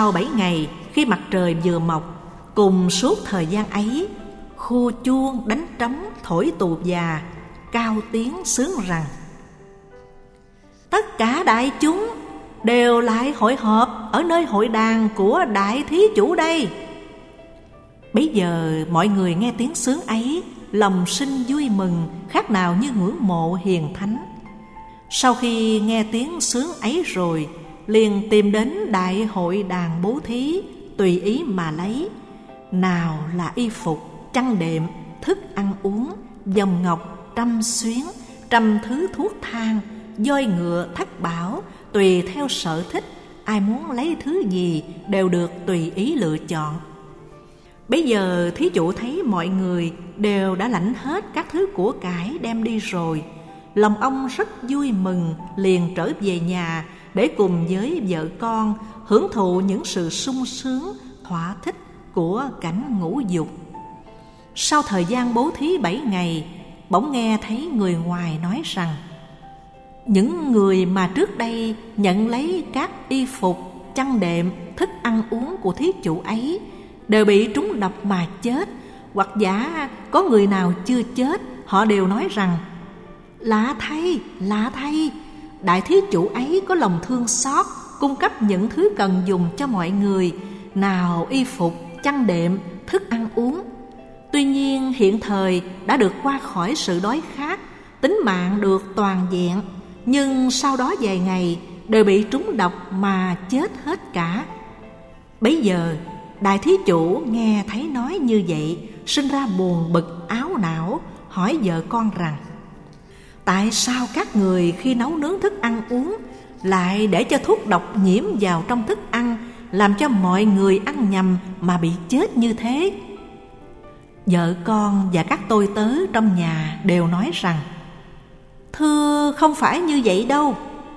Sau 7 ngày, khi mặt trời vừa mọc, cùng suốt thời gian ấy, khu chuông đánh trống thổi tù và cao tiếng xướng rằng: tất cả đại chúng đều lại hội họp ở nơi hội đàn của đại thí chủ đây. Bấy giờ mọi người nghe tiếng xướng ấy, lòng sinh vui mừng, khác nào như ngưỡng mộ hiền thánh. Sau khi nghe tiếng xướng ấy rồi, liền tìm đến đại hội đàn bố thí, tùy ý mà lấy. Nào là y phục, chăn đệm, thức ăn uống, vòng ngọc, trăm xuyến, trăm thứ thuốc thang, voi ngựa, thất bảo, tùy theo sở thích. Ai muốn lấy thứ gì đều được tùy ý lựa chọn. Bấy giờ thí chủ thấy mọi người đều đã lãnh hết các thứ của cải đem đi rồi, lòng ông rất vui mừng, liền trở về nhà để cùng với vợ con hưởng thụ những sự sung sướng, thỏa thích của cảnh ngũ dục. Sau thời gian bố thí 7 ngày, bỗng nghe thấy người ngoài nói rằng: những người mà trước đây nhận lấy các y phục, chăn đệm, thức ăn uống của thí chủ ấy đều bị trúng độc mà chết, hoặc giả có người nào chưa chết, họ đều nói rằng: lạ thay, đại thí chủ ấy có lòng thương xót, cung cấp những thứ cần dùng cho mọi người, nào y phục, chăn đệm, thức ăn uống. Tuy nhiên hiện thời đã được qua khỏi sự đói khát, tính mạng được toàn vẹn, nhưng sau đó vài ngày đều bị trúng độc mà chết hết cả. Bấy giờ đại thí chủ nghe thấy nói như vậy, sinh ra buồn bực áo não, hỏi vợ con rằng: tại sao các người khi nấu nướng thức ăn uống lại để cho thuốc độc nhiễm vào trong thức ăn, làm cho mọi người ăn nhầm mà bị chết như thế? Vợ con và các tôi tớ trong nhà đều nói rằng: thưa, không phải như vậy đâu.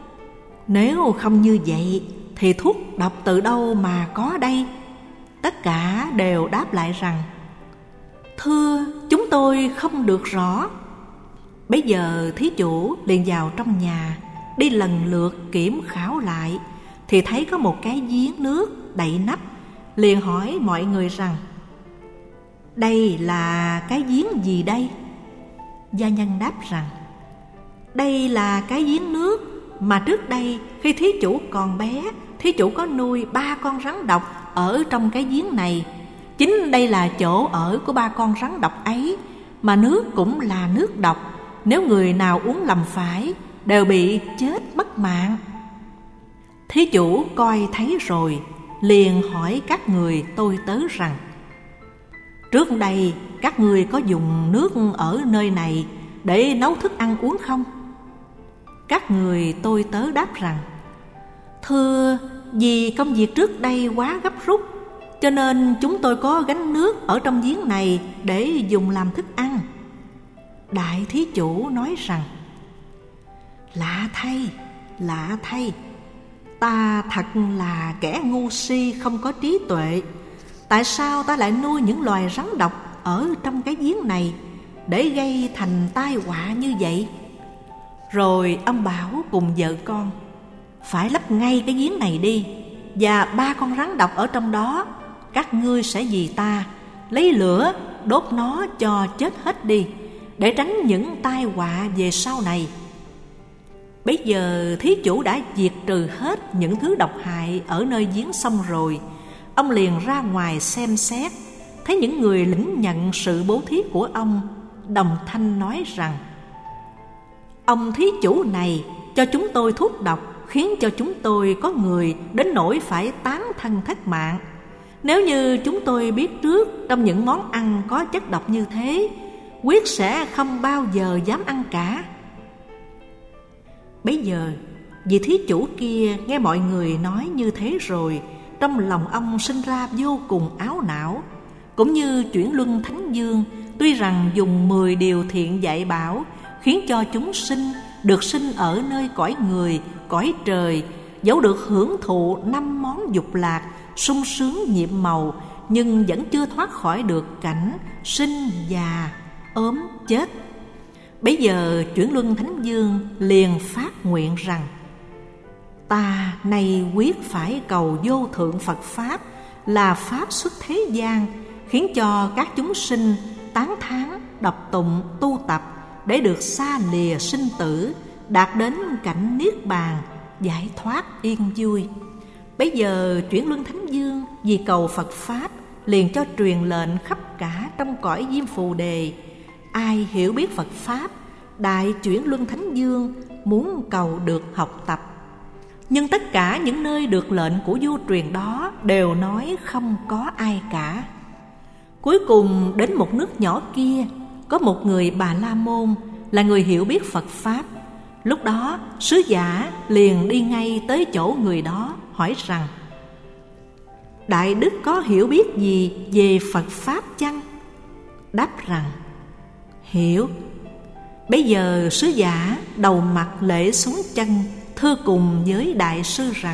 Nếu không như vậy thì thuốc độc từ đâu mà có đây? Tất cả đều đáp lại rằng: thưa, chúng tôi không được rõ. Bấy giờ thí chủ liền vào trong nhà, đi lần lượt kiểm khảo lại, thì thấy có một cái giếng nước đậy nắp, liền hỏi mọi người rằng: đây là cái giếng gì đây? Gia nhân đáp rằng: đây là cái giếng nước mà trước đây khi thí chủ còn bé, thí chủ có nuôi 3 con rắn độc ở trong cái giếng này. Chính đây là chỗ ở của 3 con rắn độc ấy, mà nước cũng là nước độc. Nếu người nào uống lầm phải đều bị chết mất mạng. Thí chủ coi thấy rồi, liền hỏi các người tôi tớ rằng: trước đây các người có dùng nước ở nơi này để nấu thức ăn uống không? Các người tôi tớ đáp rằng: thưa, vì công việc trước đây quá gấp rút, cho nên chúng tôi có gánh nước ở trong giếng này để dùng làm thức ăn. Đại thí chủ nói rằng: lạ thay, ta thật là kẻ ngu si không có trí tuệ. Tại sao ta lại nuôi những loài rắn độc ở trong cái giếng này để gây thành tai họa như vậy? Rồi ông bảo cùng vợ con: phải lấp ngay cái giếng này đi, và 3 con rắn độc ở trong đó, các ngươi sẽ vì ta lấy lửa đốt nó cho chết hết đi, để tránh những tai họa về sau này. Bấy giờ thí chủ đã diệt trừ hết những thứ độc hại ở nơi giếng xong rồi, ông liền ra ngoài xem xét, thấy những người lĩnh nhận sự bố thí của ông, đồng thanh nói rằng: ông thí chủ này cho chúng tôi thuốc độc, khiến cho chúng tôi có người đến nỗi phải tán thân thất mạng. Nếu như chúng tôi biết trước trong những món ăn có chất độc như thế, quyết sẽ không bao giờ dám ăn cả. Bấy giờ vị thí chủ kia nghe mọi người nói như thế rồi, trong lòng ông sinh ra vô cùng áo não. Cũng như Chuyển Luân Thánh Dương, tuy rằng dùng 10 điều thiện dạy bảo, khiến cho chúng sinh được sinh ở nơi cõi người, cõi trời, dẫu được hưởng thụ 5 món dục lạc, sung sướng nhiệm màu, nhưng vẫn chưa thoát khỏi được cảnh sinh già, ốm chết. Bấy giờ Chuyển Luân Thánh Dương liền phát nguyện rằng: Ta nay quyết phải cầu vô thượng Phật Pháp là Pháp xuất thế gian, khiến cho các chúng sinh tán thán, đọc tụng, tu tập để được xa lìa sinh tử, đạt đến cảnh Niết Bàn, giải thoát yên vui. Bấy giờ Chuyển Luân Thánh Dương vì cầu Phật Pháp liền cho truyền lệnh khắp cả trong cõi Diêm Phù Đề. Ai hiểu biết Phật Pháp, Đại Chuyển Luân Thánh Dương muốn cầu được học tập. Nhưng tất cả những nơi được lệnh của vua truyền đó đều nói không có ai cả. Cuối cùng đến một nước nhỏ kia, có một người Bà La Môn là người hiểu biết Phật Pháp. Lúc đó sứ giả liền đi ngay tới chỗ người đó hỏi rằng: Đại đức có hiểu biết gì về Phật Pháp chăng? Đáp rằng: Hiểu. Bây giờ sứ giả đầu mặt lễ xuống chân, thưa cùng với đại sư rằng: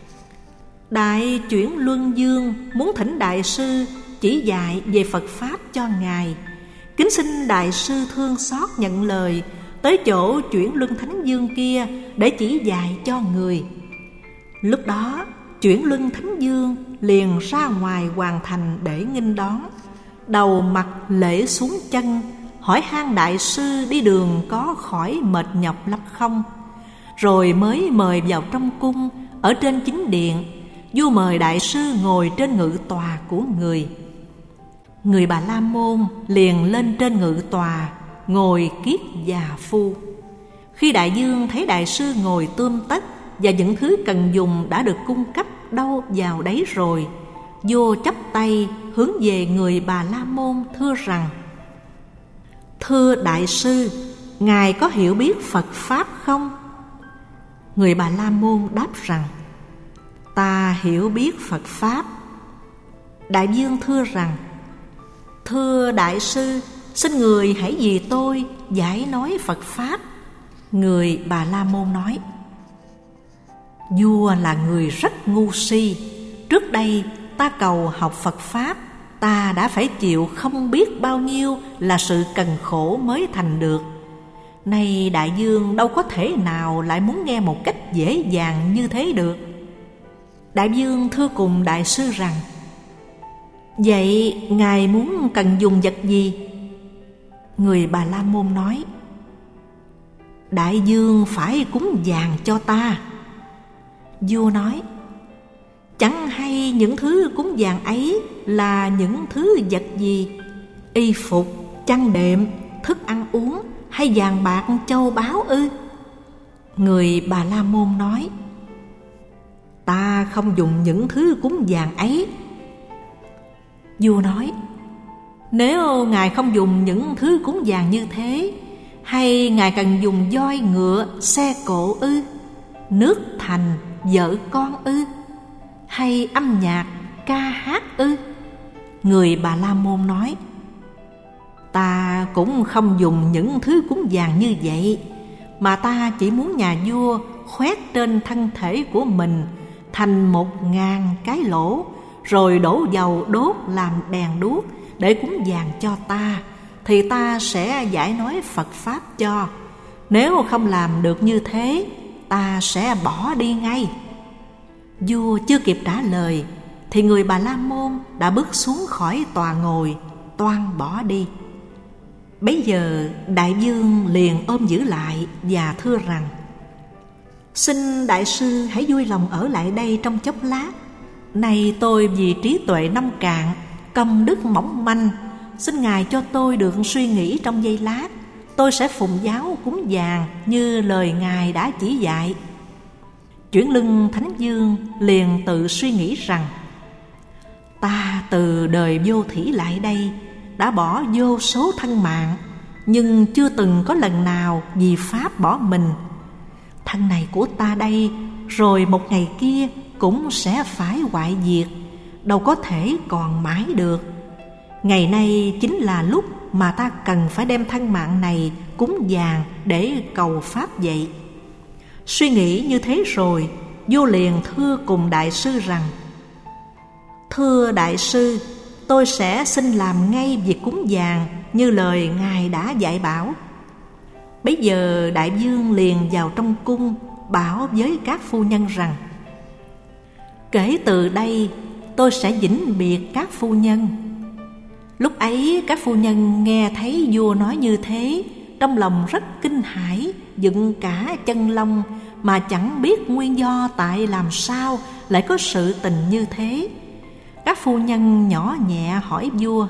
Đại Chuyển Luân Dương muốn thỉnh đại sư chỉ dạy về Phật Pháp cho ngài. Kính xin đại sư thương xót nhận lời, tới chỗ Chuyển Luân Thánh Dương kia để chỉ dạy cho người. Lúc đó Chuyển Luân Thánh Dương liền ra ngoài hoàng thành để nghênh đón, đầu mặt lễ xuống chân, hỏi han đại sư đi đường có khỏi mệt nhọc lắm không. Rồi mới mời vào trong cung. Ở trên chính điện, vua mời đại sư ngồi trên ngự tòa của người. Người Bà La Môn liền lên trên ngự tòa, ngồi kiết già phu. Khi đại vương thấy đại sư ngồi tươm tất và những thứ cần dùng đã được cung cấp đâu vào đấy rồi, vua chắp tay hướng về người Bà La Môn thưa rằng: Thưa đại sư, ngài có hiểu biết Phật Pháp không? Người Bà La Môn đáp rằng: Ta hiểu biết Phật Pháp. Đại vương thưa rằng: Thưa đại sư, xin người hãy vì tôi giải nói Phật Pháp. Người Bà La Môn nói: Vua là người rất ngu si. Trước đây ta cầu học Phật Pháp, ta đã phải chịu không biết bao nhiêu là sự cần khổ mới thành được. Nay đại vương đâu có thể nào lại muốn nghe một cách dễ dàng như thế được. Đại vương thưa cùng đại sư rằng: Vậy ngài muốn cần dùng vật gì? Người Bà La Môn nói: Đại vương phải cúng vàng cho ta. Vua nói: Chẳng hay những thứ cúng vàng ấy là những thứ vật gì? Y phục, chăn đệm, thức ăn uống hay vàng bạc châu báu ư? Người Bà La Môn nói: Ta không dùng những thứ cúng vàng ấy. Vua nói: Nếu ngài không dùng những thứ cúng vàng như thế, hay ngài cần dùng voi ngựa, xe cộ ư? Nước thành, vợ con ư? Hay âm nhạc, ca hát ư? Người Bà La Môn nói: Ta cũng không dùng những thứ cúng vàng như vậy, mà ta chỉ muốn nhà vua khoét trên thân thể của mình thành 1000 cái lỗ, rồi đổ dầu đốt làm đèn đuốc để cúng vàng cho ta, thì ta sẽ giải nói Phật Pháp cho. Nếu không làm được như thế, ta sẽ bỏ đi ngay. Vua chưa kịp trả lời thì người Bà La Môn đã bước xuống khỏi tòa ngồi, toan bỏ đi. Bấy giờ đại vương liền ôm giữ lại và thưa rằng: Xin đại sư hãy vui lòng ở lại đây trong chốc lát. Này tôi vì trí tuệ nông cạn, công đức mỏng manh, xin ngài cho tôi được suy nghĩ trong giây lát. Tôi sẽ phụng giáo cúng vàng như lời ngài đã chỉ dạy. Chuyển Luân Thánh Dương liền tự suy nghĩ rằng: Ta từ đời vô thỉ lại đây đã bỏ vô số thân mạng, nhưng chưa từng có lần nào vì Pháp bỏ mình. Thân này của ta đây rồi một ngày kia cũng sẽ phải hoại diệt, đâu có thể còn mãi được. Ngày nay chính là lúc mà ta cần phải đem thân mạng này cúng vàng để cầu Pháp vậy. Suy nghĩ như thế rồi, vua liền thưa cùng đại sư rằng: Thưa đại sư, tôi sẽ xin làm ngay việc cúng vàng như lời ngài đã dạy bảo. Bấy giờ đại vương liền vào trong cung, bảo với các phu nhân rằng: kể từ đây tôi sẽ vĩnh biệt các phu nhân. Lúc ấy các phu nhân nghe thấy vua nói như thế, trong lòng rất kinh hãi, dựng cả chân lông, mà chẳng biết nguyên do tại làm sao lại có sự tình như thế. Các phu nhân nhỏ nhẹ hỏi vua: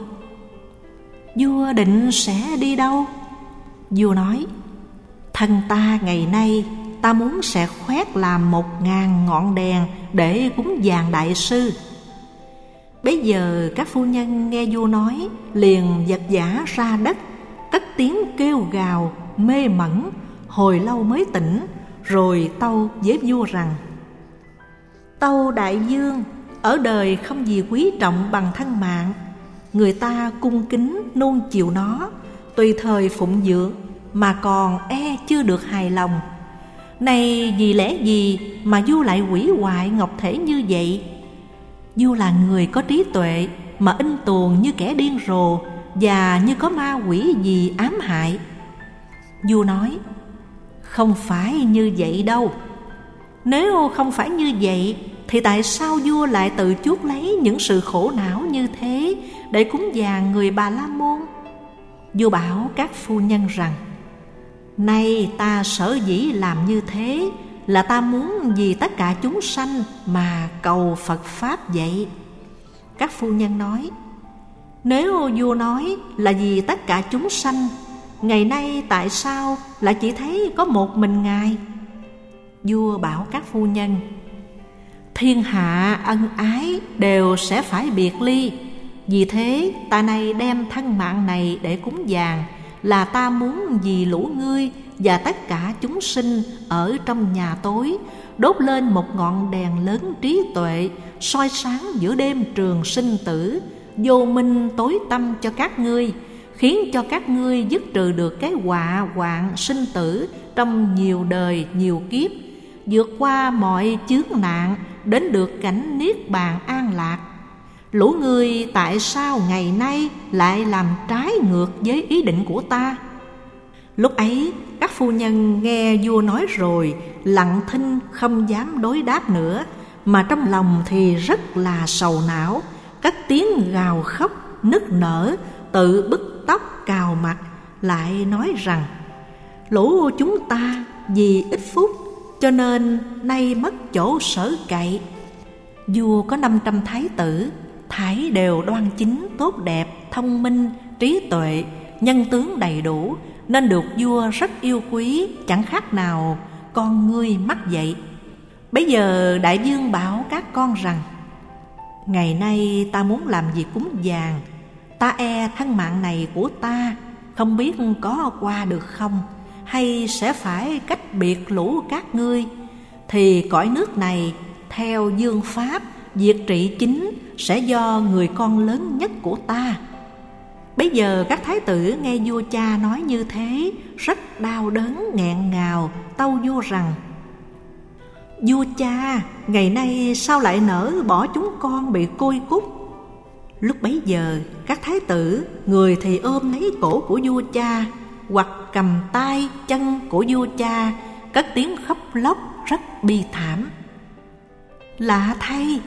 vua định sẽ đi đâu? Vua nói: thân ta ngày nay ta muốn sẽ khoét làm 1000 ngọn đèn để cúng dường đại sư. Bấy giờ các phu nhân nghe vua nói, liền vật vã ra đất, cất tiếng kêu gào mê mẩn, hồi lâu mới tỉnh, rồi tâu với vua rằng: tâu đại vương, ở đời không gì quý trọng bằng thân mạng. Người ta cung kính nuông chiều nó, tùy thời phụng dưỡng, mà còn chưa được hài lòng. Này vì lẽ gì mà vua lại hủy hoại ngọc thể như vậy? Vua là người có trí tuệ, mà in tuồng như kẻ điên rồ, và như có ma quỷ gì ám hại. Vua nói: không phải như vậy đâu. Nếu không phải như vậy, thì tại sao vua lại tự chuốc lấy những sự khổ não như thế để cúng dường người Bà La Môn? Vua bảo các phu nhân rằng: nay ta sở dĩ làm như thế là ta muốn vì tất cả chúng sanh mà cầu Phật Pháp vậy. Các phu nhân nói: nếu vua nói là vì tất cả chúng sanh, ngày nay tại sao lại chỉ thấy có một mình Ngài? Vua bảo các phu nhân: thiên hạ ân ái đều sẽ phải biệt ly. Vì thế ta nay đem thân mạng này để cúng dường, là ta muốn vì lũ ngươi và tất cả chúng sinh ở trong nhà tối đốt lên một ngọn đèn lớn trí tuệ, soi sáng giữa đêm trường sinh tử, vô minh tối tăm cho các ngươi, khiến cho các ngươi dứt trừ được cái họa hoạn sinh tử trong nhiều đời nhiều kiếp, vượt qua mọi chướng nạn, đến được cảnh niết bàn an lạc. Lũ ngươi tại sao ngày nay lại làm trái ngược với ý định của ta? Lúc ấy các phu nhân nghe vua nói rồi, lặng thinh không dám đối đáp nữa, mà trong lòng thì rất là sầu não, cất tiếng gào khóc nức nở, tự bứt tóc cào mặt, lại nói rằng: lũ chúng ta vì ít phút cho nên nay mất chỗ sở cậy. Vua có 500 thái tử, thảy đều đoan chính, tốt đẹp, thông minh, trí tuệ, nhân tướng đầy đủ, nên được vua rất yêu quý, chẳng khác nào con ngươi mắt vậy. Bấy giờ đại vương bảo các con rằng: ngày nay ta muốn làm việc cúng dường, ta thân mạng này của ta không biết có qua được không, hay sẽ phải cách biệt lũ các ngươi, thì cõi nước này theo vương pháp, việc trị chính sẽ do người con lớn nhất của ta. Bấy giờ các thái tử nghe vua cha nói như thế, rất đau đớn nghẹn ngào, tâu vua rằng: vua cha, ngày nay sao lại nỡ bỏ chúng con bị côi cút? Lúc bấy giờ các thái tử, người thì ôm lấy cổ của vua cha, hoặc cầm tay chân của vua cha, cất tiếng khóc lóc rất bi thảm. Lạ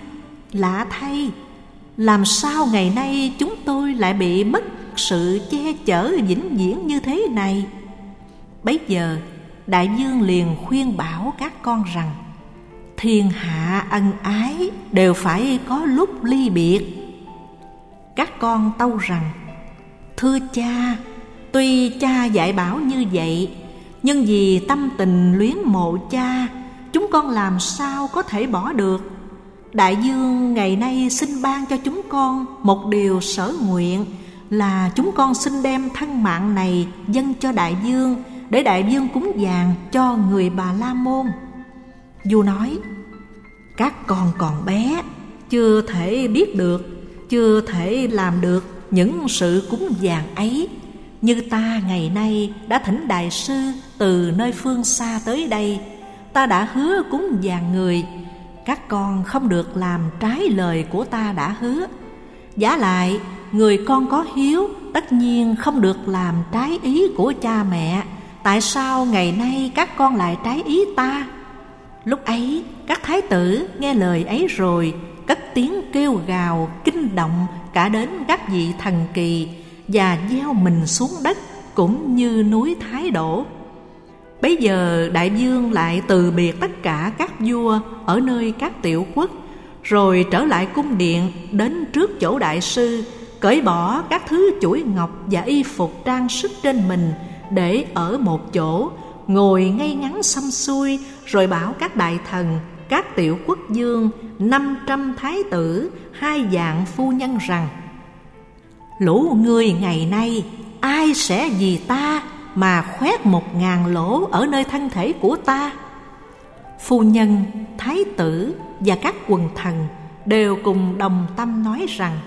thay, làm sao ngày nay chúng tôi lại bị mất sự che chở vĩnh viễn như thế này? Bấy giờ đại vương liền khuyên bảo các con rằng: thiên hạ ân ái đều phải có lúc ly biệt. Các con tâu rằng: thưa cha, tuy cha dạy bảo như vậy, nhưng vì tâm tình luyến mộ cha, chúng con làm sao có thể bỏ được. Đại vương ngày nay xin ban cho chúng con một điều sở nguyện, là chúng con xin đem thân mạng này dâng cho đại vương, để đại vương cúng dường cho người Bà La Môn. Vua nói: các con còn bé, chưa thể biết được, chưa thể làm được những sự cúng dường ấy. Như ta ngày nay đã thỉnh đại sư từ nơi phương xa tới đây, ta đã hứa cúng dường người, các con không được làm trái lời của ta đã hứa. Vả lại, người con có hiếu tất nhiên không được làm trái ý của cha mẹ. Tại sao ngày nay các con lại trái ý ta? Lúc ấy các thái tử nghe lời ấy rồi cất tiếng kêu gào kinh động cả đến các vị thần kỳ, và gieo mình xuống đất cũng như núi Thái đổ. Bấy giờ đại vương lại từ biệt tất cả các vua ở nơi các tiểu quốc, rồi trở lại cung điện đến trước chỗ đại sư, cởi bỏ các thứ chuỗi ngọc và y phục trang sức trên mình, để ở một chỗ ngồi ngay ngắn xăm xuôi, rồi bảo các đại thần, các tiểu quốc vương, 500 thái tử, 2 vạn phu nhân rằng: lũ ngươi ngày nay ai sẽ vì ta mà khoét 1000 lỗ ở nơi thân thể của ta? Phu nhân, thái tử và các quần thần đều cùng đồng tâm nói rằng: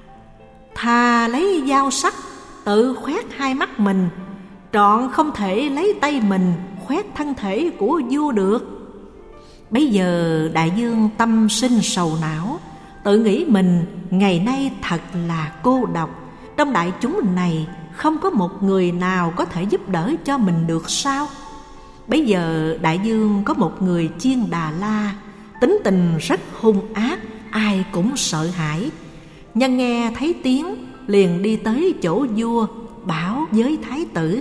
thà lấy dao sắc tự khoét 2 mắt mình, trọn không thể lấy tay mình khoét thân thể của vua được. Bấy giờ đại vương tâm sinh sầu não, tự nghĩ mình ngày nay thật là cô độc. Trong đại chúng này không có một người nào có thể giúp đỡ cho mình được sao? Bấy giờ đại vương có một người Chiên Đà La, tính tình rất hung ác, ai cũng sợ hãi. Nhân nghe thấy tiếng liền đi tới chỗ vua, bảo với thái tử: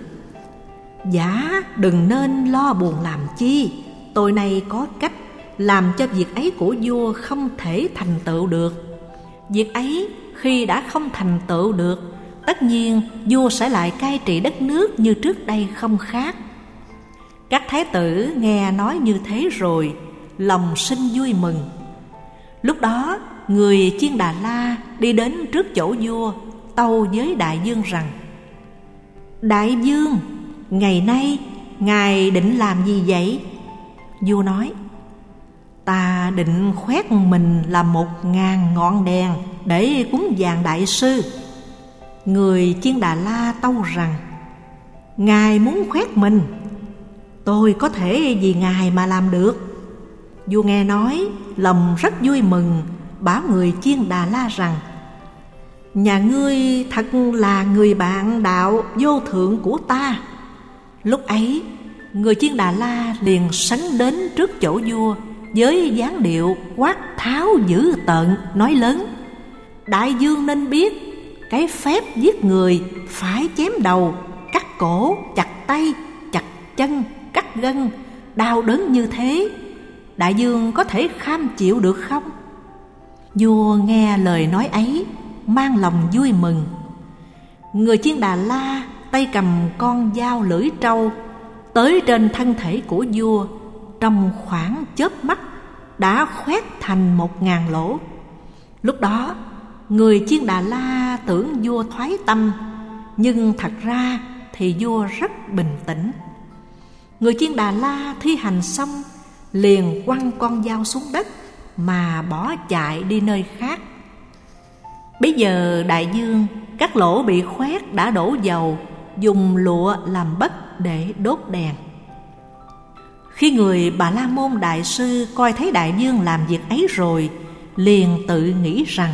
dạ đừng nên lo buồn làm chi, tôi này có cách làm cho việc ấy của vua không thể thành tựu được. Việc ấy khi đã không thành tựu được, tất nhiên vua sẽ lại cai trị đất nước như trước đây không khác. Các thái tử nghe nói như thế rồi, lòng sinh vui mừng. Lúc đó người Chiên Đà La đi đến trước chỗ vua, tâu với đại vương rằng: đại vương, ngày nay ngài định làm gì vậy? Vua nói: ta định khoét mình làm 1000 ngọn đèn để cúng dường đại sư. Người Chiên Đà La tâu rằng: ngài muốn khoét mình, tôi có thể vì ngài mà làm được. Vua nghe nói lòng rất vui mừng, bảo người Chiên Đà La rằng: nhà ngươi thật là người bạn đạo vô thượng của ta. Lúc ấy người Chiên Đà La liền sấn đến trước chỗ vua, với dáng điệu quát tháo dữ tợn, nói lớn: đại vương nên biết, cái phép giết người phải chém đầu, cắt cổ, chặt tay, chặt chân, cắt gân, đau đớn như thế, đại vương có thể kham chịu được không? Vua nghe lời nói ấy, mang lòng vui mừng. Người Chiên Đà La tay cầm con dao lưỡi trâu, tới trên thân thể của vua, trong khoảng chớp mắt đã khoét thành 1000 lỗ. Lúc đó người Chiên Đà La tưởng vua thoái tâm, nhưng thật ra thì vua rất bình tĩnh. Người Chiên Đà La thi hành xong, liền quăng con dao xuống đất mà bỏ chạy đi nơi khác. Bây giờ đại vương, các lỗ bị khoét đã đổ dầu, dùng lụa làm bất để đốt đèn. Khi người Bà La Môn đại sư coi thấy đại vương làm việc ấy rồi, liền tự nghĩ rằng: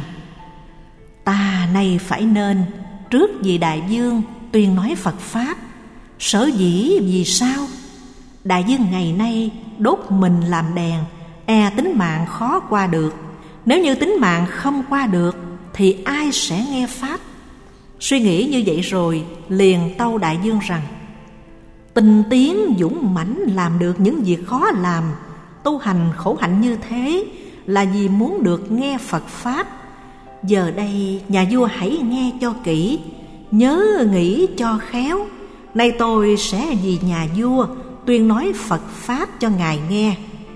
ta nay phải nên trước vì đại vương tuyên nói Phật Pháp. Sở dĩ vì sao? Đại vương ngày nay đốt mình làm đèn, e tính mạng khó qua được. Nếu như tính mạng không qua được, thì ai sẽ nghe Pháp? Suy nghĩ như vậy rồi, liền tâu đại vương rằng: tinh tiến dũng mãnh làm được những việc khó làm, tu hành khổ hạnh như thế là vì muốn được nghe Phật Pháp. Giờ đây nhà vua hãy nghe cho kỹ, nhớ nghĩ cho khéo. Nay tôi sẽ vì nhà vua tuyên nói Phật Pháp cho ngài nghe.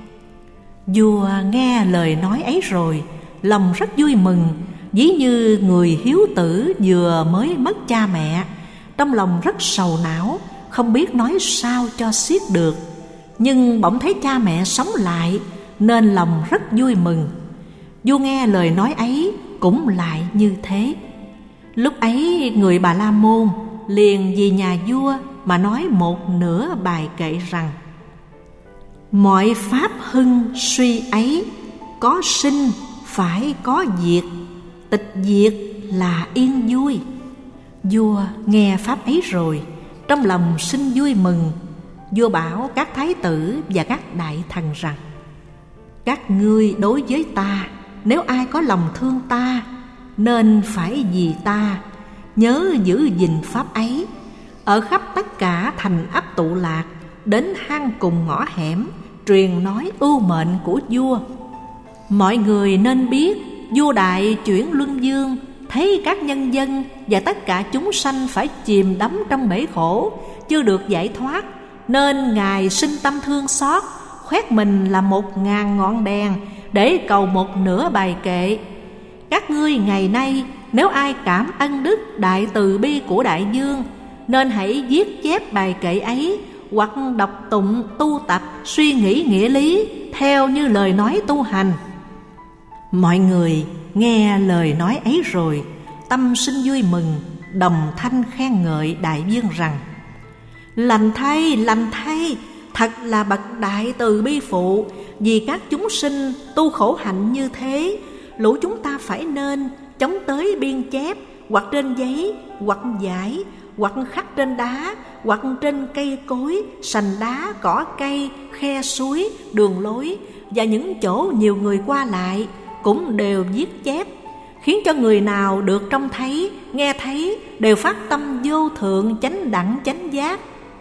Vua nghe lời nói ấy rồi, lòng rất vui mừng, ví như người hiếu tử vừa mới mất cha mẹ, trong lòng rất sầu não, không biết nói sao cho xiết được. Nhưng bỗng thấy cha mẹ sống lại, nên lòng rất vui mừng. Vua nghe lời nói ấy cũng lại như thế. Lúc ấy người Bà La Môn liền vì nhà vua mà nói một nửa bài kệ rằng: mọi pháp hưng suy ấy, có sinh phải có diệt, tịch diệt là yên vui. Vua nghe pháp ấy rồi, trong lòng sinh vui mừng. Vua bảo các thái tử và các đại thần rằng: Các ngươi đối với ta, nếu ai có lòng thương ta, nên phải vì ta nhớ giữ gìn pháp ấy. Ở khắp tất cả thành ấp tụ lạc, đến hang cùng ngõ hẻm, truyền nói ưu mệnh của vua. Mọi người nên biết, vua Đại chuyển luân dương thấy các nhân dân và tất cả chúng sanh phải chìm đắm trong bể khổ, chưa được giải thoát, nên Ngài sinh tâm thương xót, khoét mình làm 1000 ngọn đèn để cầu một nửa bài kệ. Các ngươi ngày nay, nếu ai cảm ân đức đại từ bi của đại vương, nên hãy viết chép bài kệ ấy, hoặc đọc tụng tu tập, suy nghĩ nghĩa lý theo như lời nói tu hành. Mọi người nghe lời nói ấy rồi, tâm sinh vui mừng, đồng thanh khen ngợi đại vương rằng: lành thay, thật là bậc đại từ bi phụ. Vì các chúng sinh tu khổ hạnh như thế, lũ chúng ta phải nên chống tới biên chép, hoặc trên giấy, hoặc vải, hoặc khắc trên đá, hoặc trên cây cối, sành đá, cỏ cây, khe suối, đường lối, và những chỗ nhiều người qua lại cũng đều viết chép, khiến cho người nào được trông thấy, nghe thấy đều phát tâm vô thượng chánh đẳng chánh giác.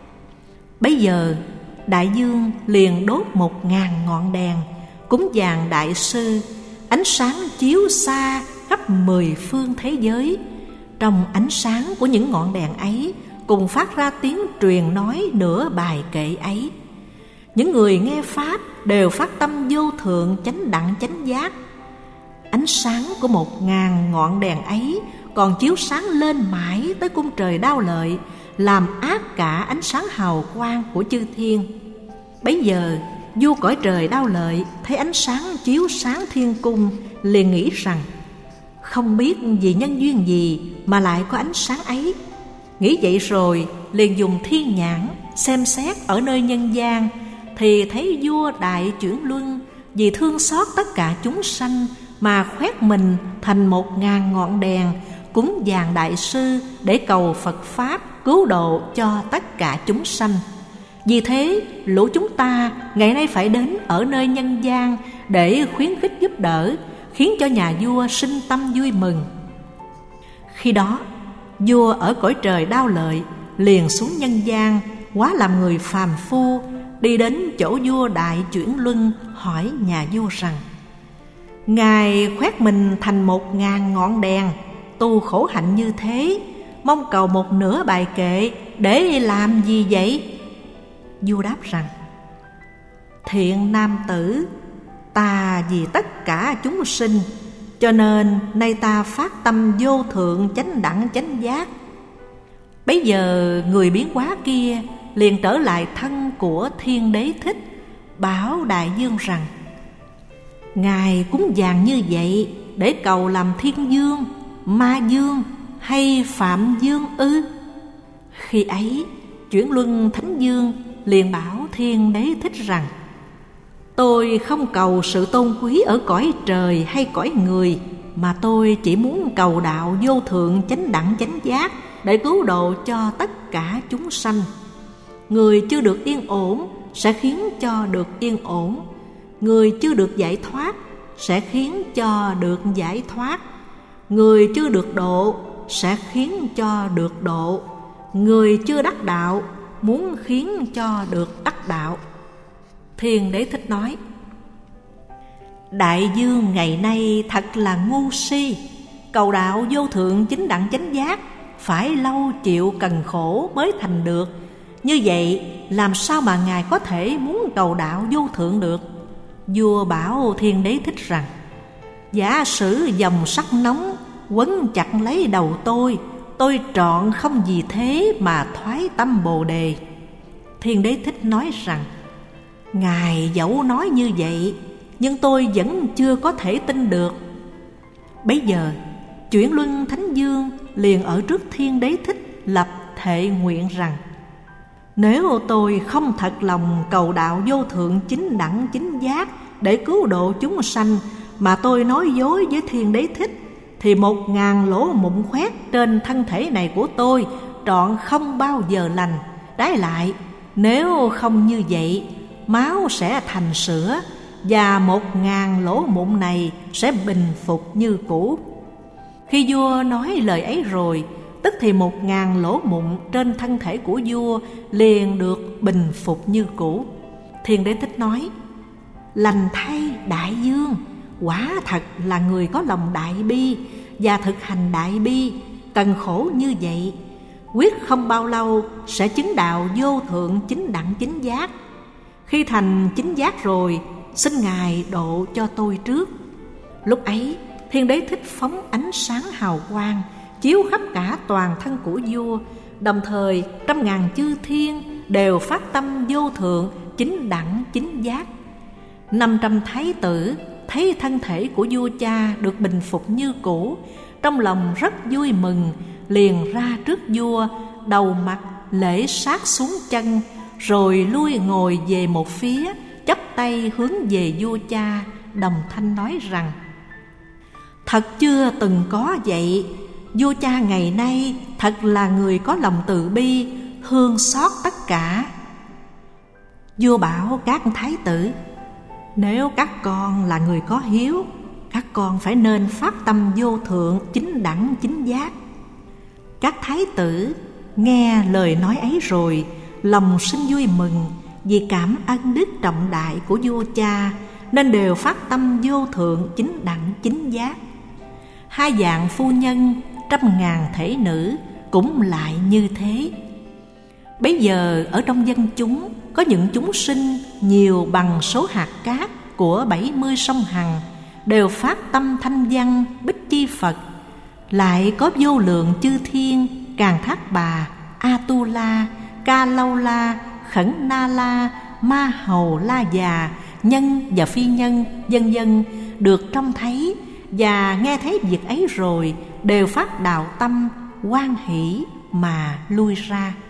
Bấy giờ đại vương liền đốt 1000 ngọn đèn, cúng dường đại sư, ánh sáng chiếu xa khắp 10 phương thế giới. Trong ánh sáng của những ngọn đèn ấy cùng phát ra tiếng truyền nói nửa bài kệ ấy. Những người nghe pháp đều phát tâm vô thượng chánh đẳng chánh giác. Ánh sáng của 1000 ngọn đèn ấy còn chiếu sáng lên mãi tới cung trời Đao Lợi, làm át cả ánh sáng hào quang của chư thiên. Bấy giờ vua cõi trời Đao Lợi thấy ánh sáng chiếu sáng thiên cung, liền nghĩ rằng không biết vì nhân duyên gì mà lại có ánh sáng ấy. Nghĩ vậy rồi liền dùng thiên nhãn xem xét ở nơi nhân gian, thì thấy vua Đại chuyển luân vì thương xót tất cả chúng sanh mà khoét mình thành 1000 ngọn đèn, cúng dường đại sư để cầu Phật Pháp cứu độ cho tất cả chúng sanh. Vì thế lũ chúng ta ngày nay phải đến ở nơi nhân gian để khuyến khích giúp đỡ, khiến cho nhà vua sinh tâm vui mừng. Khi đó vua ở cõi trời Đao Lợi liền xuống nhân gian, hóa làm người phàm phu, đi đến chỗ vua Đại chuyển luân, hỏi nhà vua rằng: Ngài khoét mình thành 1000 ngọn đèn, tu khổ hạnh như thế, mong cầu một nửa bài kệ để làm gì vậy? Vua đáp rằng: Thiện nam tử, ta vì tất cả chúng sinh, cho nên nay ta phát tâm vô thượng chánh đẳng chánh giác. Bấy giờ người biến hóa kia liền trở lại thân của Thiên Đế Thích, bảo đại vương rằng: Ngài cúng dường như vậy để cầu làm thiên vương, ma vương hay phạm vương ư? Khi ấy chuyển luân thánh vương liền bảo Thiên Đế Thích rằng: Tôi không cầu sự tôn quý ở cõi trời hay cõi người, mà tôi chỉ muốn cầu đạo vô thượng chánh đẳng chánh giác để cứu độ cho tất cả chúng sanh. Người chưa được yên ổn sẽ khiến cho được yên ổn, người chưa được giải thoát sẽ khiến cho được giải thoát, người chưa được độ sẽ khiến cho được độ, người chưa đắc đạo muốn khiến cho được đắc đạo. Thiên Đế Thích nói: Đại vương ngày nay thật là ngu si, cầu đạo vô thượng chính đẳng chánh giác phải lâu chịu cần khổ mới thành được. Như vậy làm sao mà Ngài có thể muốn cầu đạo vô thượng được? Vua bảo Thiên Đế Thích rằng: Giả sử dòng sắt nóng quấn chặt lấy đầu tôi trọn không vì thế mà thoái tâm Bồ Đề. Thiên Đế Thích nói rằng: Ngài dẫu nói như vậy, nhưng tôi vẫn chưa có thể tin được. Bấy giờ chuyển luân thánh vương liền ở trước Thiên Đế Thích lập thệ nguyện rằng: Nếu tôi không thật lòng cầu đạo vô thượng chính đẳng chính giác để cứu độ chúng sanh, mà tôi nói dối với Thiên Đế Thích, thì 1000 lỗ mụn khoét trên thân thể này của tôi trọn không bao giờ lành. Trái lại, nếu không như vậy, máu sẽ thành sữa, và 1000 lỗ mụn này sẽ bình phục như cũ. Khi vua nói lời ấy rồi, tức thì 1000 lỗ mụn trên thân thể của vua liền được bình phục như cũ. Thiên Đế Thích nói: lành thay đại vương, quả thật là người có lòng đại bi và thực hành đại bi, cần khổ như vậy, quyết không bao lâu sẽ chứng đạo vô thượng chính đẳng chính giác. Khi thành chính giác rồi, xin Ngài độ cho tôi trước. Lúc ấy, Thiên Đế Thích phóng ánh sáng hào quang chiếu khắp cả toàn thân của vua, đồng thời 100.000 chư thiên đều phát tâm vô thượng chính đẳng chính giác. 500 thái tử thấy thân thể của vua cha được bình phục như cũ, trong lòng rất vui mừng, liền ra trước vua, đầu mặt lễ sát xuống chân, rồi lui ngồi về một phía, chắp tay hướng về vua cha, đồng thanh nói rằng: thật chưa từng có vậy. Vua cha ngày nay thật là người có lòng từ bi, thương xót tất cả. Vua bảo các thái tử: nếu các con là người có hiếu, các con phải nên phát tâm vô thượng chính đẳng chính giác. Các thái tử nghe lời nói ấy rồi, lòng sinh vui mừng, vì cảm ân đức trọng đại của vua cha, nên đều phát tâm vô thượng chính đẳng chính giác. 2 vạn phu nhân, 100.000 thể nữ cũng lại như thế. Bấy giờ ở trong dân chúng có những chúng sinh nhiều bằng số hạt cát của 70 sông Hằng, đều phát tâm thanh văn Bích Chi Phật. Lại có vô lượng chư thiên, Càn Thác Bà, A Tu La, Ca Lâu La, Khẩn Na La, Ma Hầu La Già, nhân và phi nhân, vân vân, được trông thấy và nghe thấy việc ấy rồi, đều phát đạo tâm hoan hỷ mà lui ra.